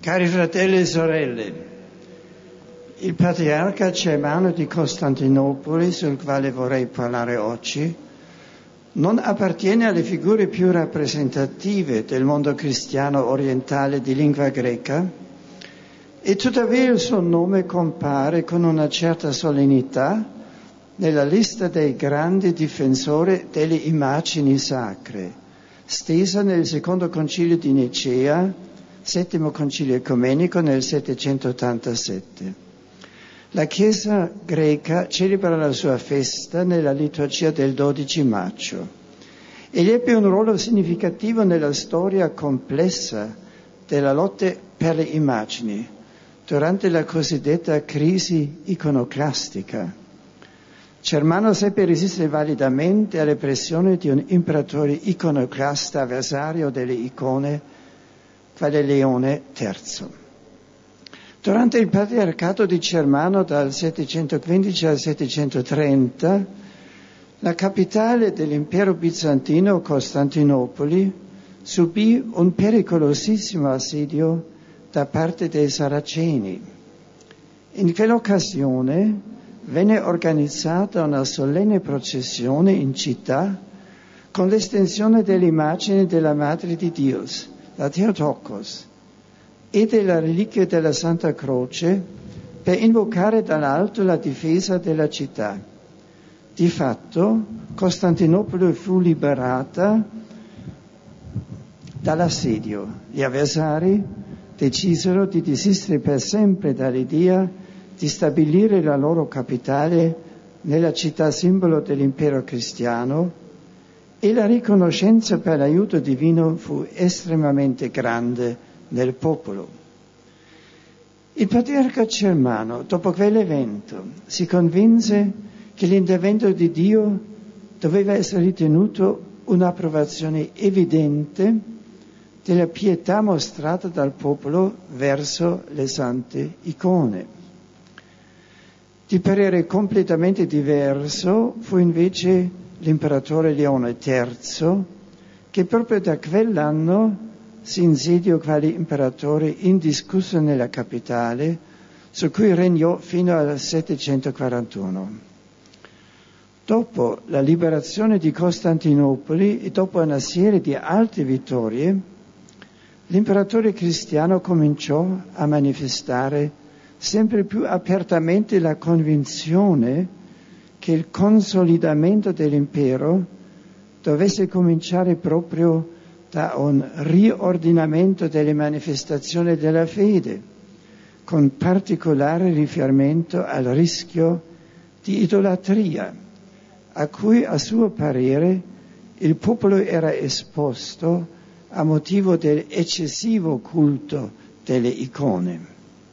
Cari fratelli e sorelle, il patriarca Cermano di Costantinopoli, sul quale vorrei parlare oggi, non appartiene alle figure più rappresentative del mondo cristiano orientale di lingua greca, e tuttavia il suo nome compare con una certa solennità nella lista dei grandi difensori delle immagini sacre, stesa nel secondo concilio di Nicea, settimo concilio ecumenico nel 787. La Chiesa greca celebra la sua festa nella liturgia del 12 maggio. Egli ebbe un ruolo significativo nella storia complessa della lotta per le immagini, durante la cosiddetta crisi iconoclastica. Cermano seppe resistere validamente alle pressioni di un imperatore iconoclasta avversario delle icone, quale Leone III. Durante il patriarcato di Cermano dal 715 al 730, la capitale dell'impero bizantino, Costantinopoli, subì un pericolosissimo assedio da parte dei Saraceni. In quell'occasione venne organizzata una solenne processione in città con l'estensione dell'immagine della Madre di Dio, la Theotokos, e della reliquia della Santa Croce per invocare dall'alto la difesa della città. Di fatto, Costantinopoli fu liberata dall'assedio. Gli avversari decisero di desistere per sempre dall'idea di stabilire la loro capitale nella città simbolo dell'impero cristiano, e la riconoscenza per l'aiuto divino fu estremamente grande nel popolo. Il patriarca Cermano, dopo quell'evento, si convinse che l'intervento di Dio doveva essere ritenuto un'approvazione evidente della pietà mostrata dal popolo verso le sante icone. Di parere completamente diverso fu invece l'imperatore Leone III, che proprio da quell'anno si insediò quale imperatore indiscusso nella capitale, su cui regnò fino al 741. Dopo la liberazione di Costantinopoli e dopo una serie di altre vittorie, l'imperatore cristiano cominciò a manifestare sempre più apertamente la convinzione che il consolidamento dell'impero dovesse cominciare proprio da un riordinamento delle manifestazioni della fede, con particolare riferimento al rischio di idolatria, a cui a suo parere il popolo era esposto a motivo dell'eccessivo culto delle icone.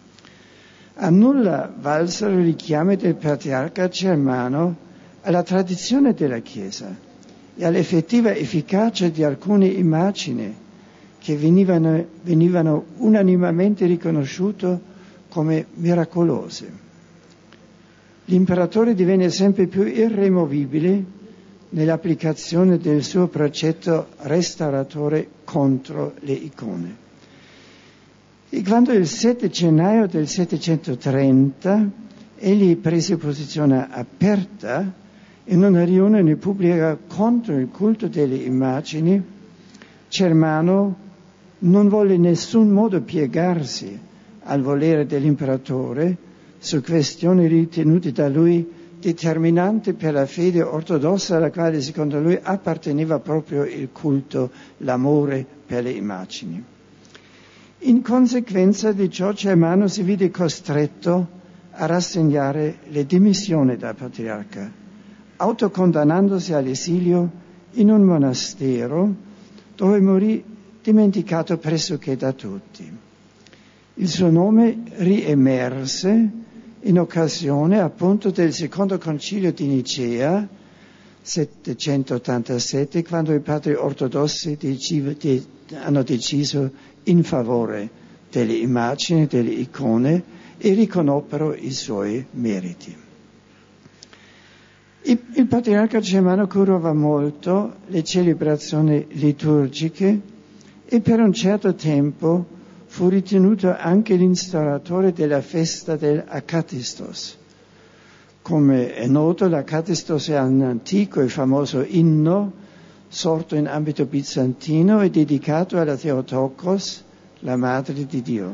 A nulla valsero i richiami del patriarca Cermano alla tradizione della Chiesa e all'effettiva efficacia di alcune immagini che venivano unanimemente riconosciute come miracolose. L'imperatore divenne sempre più irremovibile nell'applicazione del suo progetto restauratore contro le icone. E quando il 7 gennaio del 730 egli prese posizione aperta in una riunione pubblica contro il culto delle immagini, Cermano non volle in nessun modo piegarsi al volere dell'imperatore su questioni ritenute da lui determinanti per la fede ortodossa, alla quale secondo lui apparteneva proprio il culto, l'amore per le immagini. In conseguenza di ciò Cermano si vide costretto a rassegnare le dimissioni da patriarca, autocondannandosi all'esilio in un monastero dove morì dimenticato pressoché da tutti. Il suo nome riemerse in occasione appunto del secondo concilio di Nicea, 787, quando i padri ortodossi hanno deciso in favore delle immagini, delle icone, e riconobbero i suoi meriti. Il patriarca Cermano curava molto le celebrazioni liturgiche e per un certo tempo fu ritenuto anche l'instauratore della festa dell'Akatistos. Come è noto, l'Akatistos è un antico e famoso inno sorto in ambito bizantino e dedicato alla Theotokos, la Madre di Dio.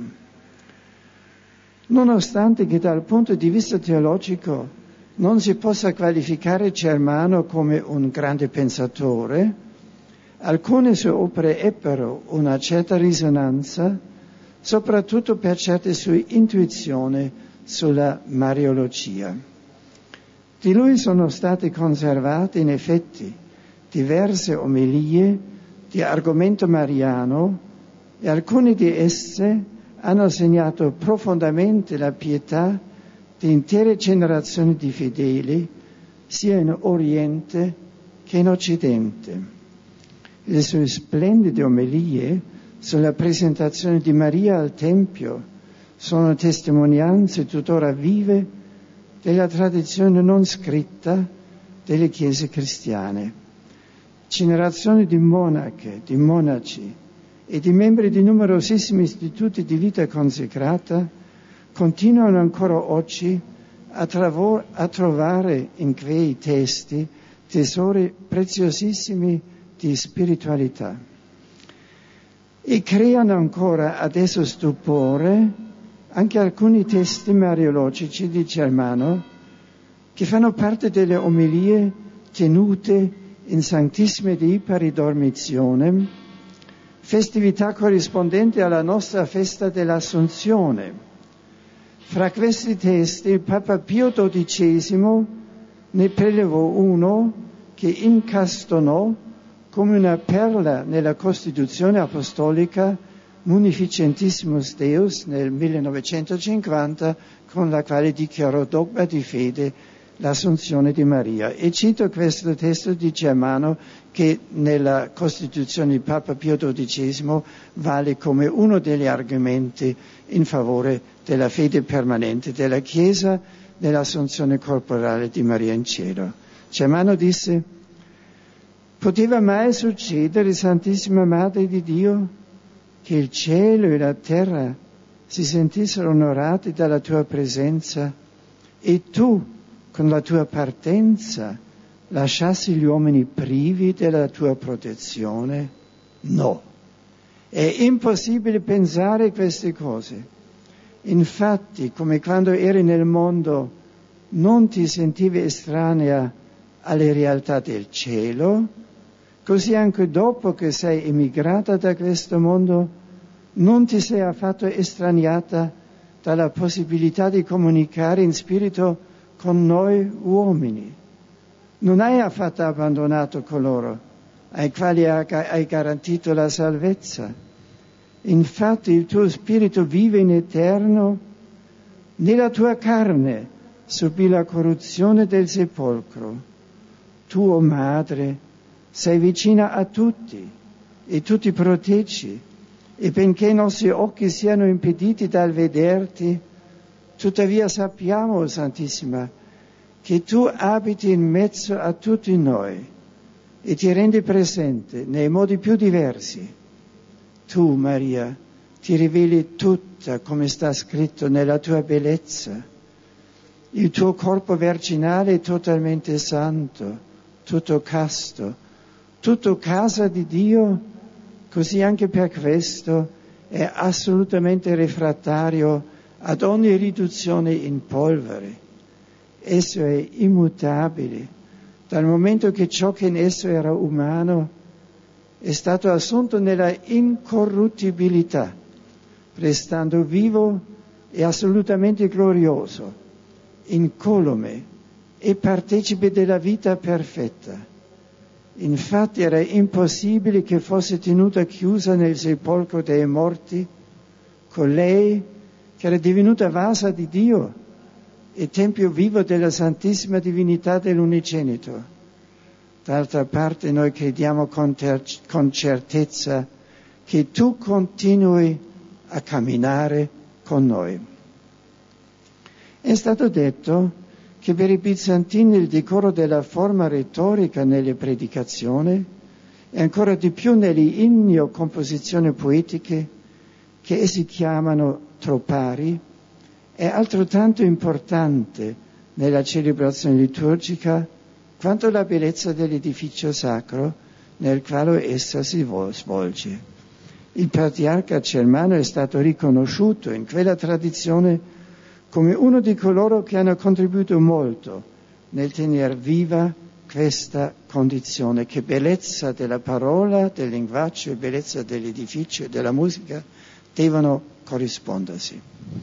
Nonostante che dal punto di vista teologico non si possa qualificare Germano come un grande pensatore, alcune sue opere ebbero una certa risonanza, soprattutto per certe sue intuizioni sulla Mariologia. Di lui sono state conservate in effetti diverse omelie di argomento mariano e alcune di esse hanno segnato profondamente la pietà di intere generazioni di fedeli, sia in Oriente che in Occidente. Le sue splendide omelie sulla presentazione di Maria al Tempio sono testimonianze tuttora vive della tradizione non scritta delle chiese cristiane. Generazioni di monache, di monaci e di membri di numerosissimi istituti di vita consacrata continuano ancora oggi a trovare in quei testi tesori preziosissimi di spiritualità. E creano ancora adesso stupore anche alcuni testi mariologici di Germano che fanno parte delle omelie tenute in Sanctissime Dei Paridormitionem, festività corrispondente alla nostra festa dell'Assunzione. Fra questi testi il Papa Pio XII ne prelevò uno che incastonò come una perla nella Costituzione Apostolica Munificentissimus Deus nel 1950, con la quale dichiarò dogma di fede l'Assunzione di Maria. E cito questo testo di Germano che nella Costituzione di Papa Pio XII vale come uno degli argomenti in favore della fede permanente della Chiesa nell'assunzione corporale di Maria in cielo. Germano disse: poteva mai succedere, Santissima Madre di Dio, che il cielo e la terra si sentissero onorati dalla tua presenza e tu, con la tua partenza, lasciassi gli uomini privi della tua protezione? No, è impossibile pensare queste cose. Infatti, come quando eri nel mondo non ti sentivi estranea alle realtà del cielo, così anche dopo che sei emigrata da questo mondo non ti sei affatto estraniata dalla possibilità di comunicare in spirito con noi uomini. Non hai affatto abbandonato coloro ai quali hai garantito la salvezza. Infatti il tuo spirito vive in eterno, nella tua carne subì la corruzione del sepolcro. Tu, o Madre, sei vicina a tutti e tu ti proteggi, e benché i nostri occhi siano impediti dal vederti, tuttavia sappiamo, Santissima, che tu abiti in mezzo a tutti noi e ti rendi presente nei modi più diversi. Tu, Maria, ti riveli tutta, come sta scritto, nella tua bellezza. Il tuo corpo virginale è totalmente santo, tutto casto, tutto casa di Dio, così anche per questo è assolutamente refrattario ad ogni riduzione in polvere. Esso è immutabile, dal momento che ciò che in esso era umano è stato assunto nella incorruttibilità, restando vivo e assolutamente glorioso, incolume e partecipe della vita perfetta. Infatti era impossibile che fosse tenuta chiusa nel sepolcro dei morti, colei che era divenuta vasa di Dio e tempio vivo della Santissima Divinità dell'Unigenito. D'altra parte noi crediamo con certezza che tu continui a camminare con noi. È stato detto che per i bizantini il decoro della forma retorica nelle predicazioni e ancora di più negli inni o composizioni poetiche che essi chiamano tropari, è altrettanto importante nella celebrazione liturgica quanto la bellezza dell'edificio sacro nel quale essa si svolge. Il patriarca Cermano è stato riconosciuto in quella tradizione come uno di coloro che hanno contribuito molto nel tenere viva questa condizione, che bellezza della parola, del linguaggio e bellezza dell'edificio e della musica devono corrispondersi.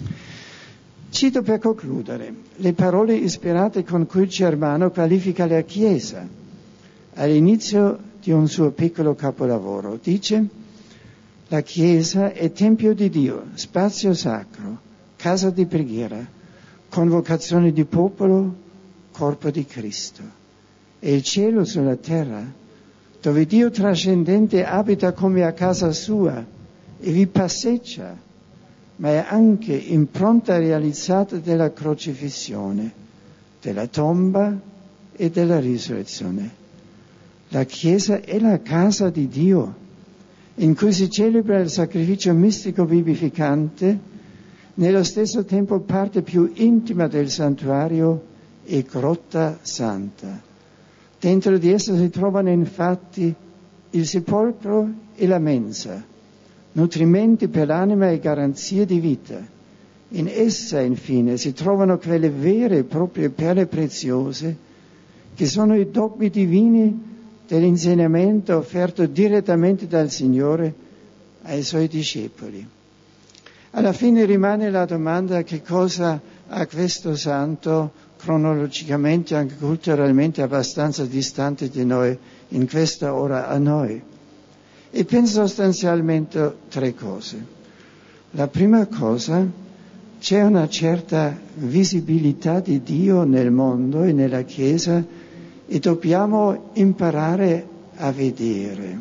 Cito per concludere le parole ispirate con cui Cermano qualifica la Chiesa all'inizio di un suo piccolo capolavoro. Dice: la Chiesa è tempio di Dio, spazio sacro, casa di preghiera, convocazione di popolo, corpo di Cristo. È il cielo sulla terra, dove Dio trascendente abita come a casa sua e vi passeggia, ma è anche impronta realizzata della crocifissione, della tomba e della risurrezione. La Chiesa è la casa di Dio, in cui si celebra il sacrificio mistico vivificante, nello stesso tempo parte più intima del santuario e grotta santa. Dentro di essa si trovano infatti il sepolcro e la mensa, nutrimenti per l'anima e garanzie di vita. In essa, infine, si trovano quelle vere e proprie perle preziose che sono i dogmi divini dell'insegnamento offerto direttamente dal Signore ai Suoi discepoli. Alla fine rimane la domanda: che cosa ha questo santo, cronologicamente e anche culturalmente abbastanza distante di noi, in questa ora a noi? E penso sostanzialmente tre cose. La prima cosa: c'è una certa visibilità di Dio nel mondo e nella Chiesa e dobbiamo imparare a vedere.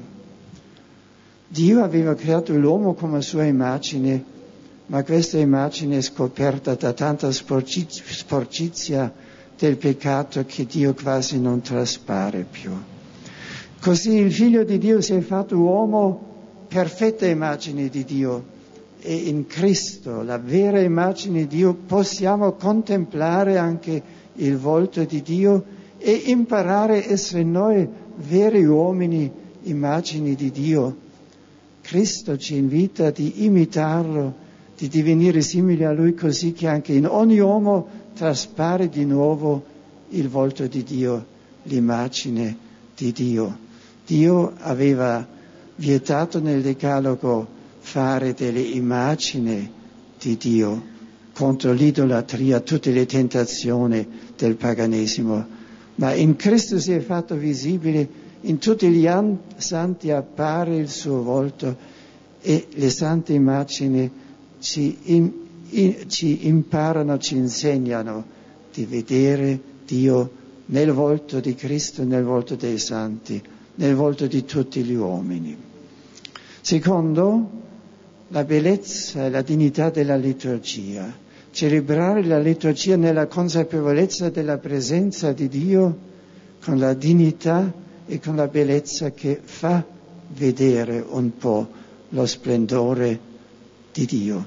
Dio aveva creato l'uomo come sua immagine, ma questa immagine è scoperta da tanta sporcizia del peccato che Dio quasi non traspare più. Così il Figlio di Dio si è fatto uomo, perfetta immagine di Dio, e in Cristo, la vera immagine di Dio, possiamo contemplare anche il volto di Dio e imparare a essere noi veri uomini, immagini di Dio. Cristo ci invita di imitarlo, di divenire simili a Lui, così che anche in ogni uomo traspare di nuovo il volto di Dio, l'immagine di Dio. Dio aveva vietato nel Decalogo fare delle immagini di Dio contro l'idolatria, tutte le tentazioni del paganesimo. Ma in Cristo si è fatto visibile, in tutti gli santi appare il suo volto e le sante immagini ci imparano, ci insegnano di vedere Dio nel volto di Cristo, nel volto dei santi, nel volto di tutti gli uomini. Secondo, la bellezza e la dignità della liturgia. Celebrare la liturgia nella consapevolezza della presenza di Dio con la dignità e con la bellezza che fa vedere un po' lo splendore di Dio.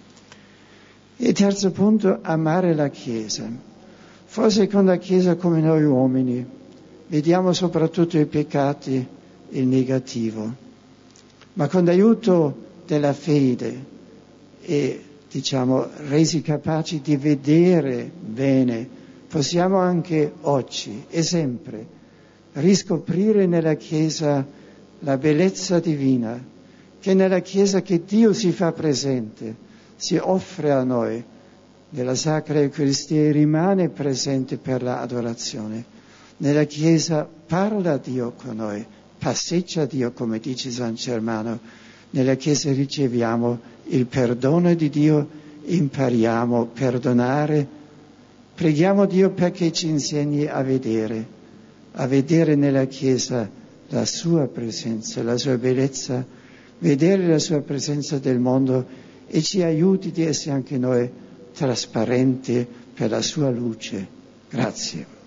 E terzo punto, amare la Chiesa. Forse con la Chiesa come noi uomini vediamo soprattutto i peccati, il negativo, ma con l'aiuto della fede e resi capaci di vedere bene, possiamo anche oggi e sempre riscoprire nella Chiesa la bellezza divina, che nella Chiesa che Dio si fa presente, si offre a noi nella Sacra Eucaristia e rimane presente per l'adorazione. Nella Chiesa parla Dio con noi, passeggia Dio, come dice San Germano. Nella Chiesa riceviamo il perdono di Dio, impariamo a perdonare, preghiamo Dio perché ci insegni a vedere nella Chiesa la sua presenza, la sua bellezza, vedere la sua presenza del mondo e ci aiuti di essere anche noi trasparenti per la sua luce. Grazie.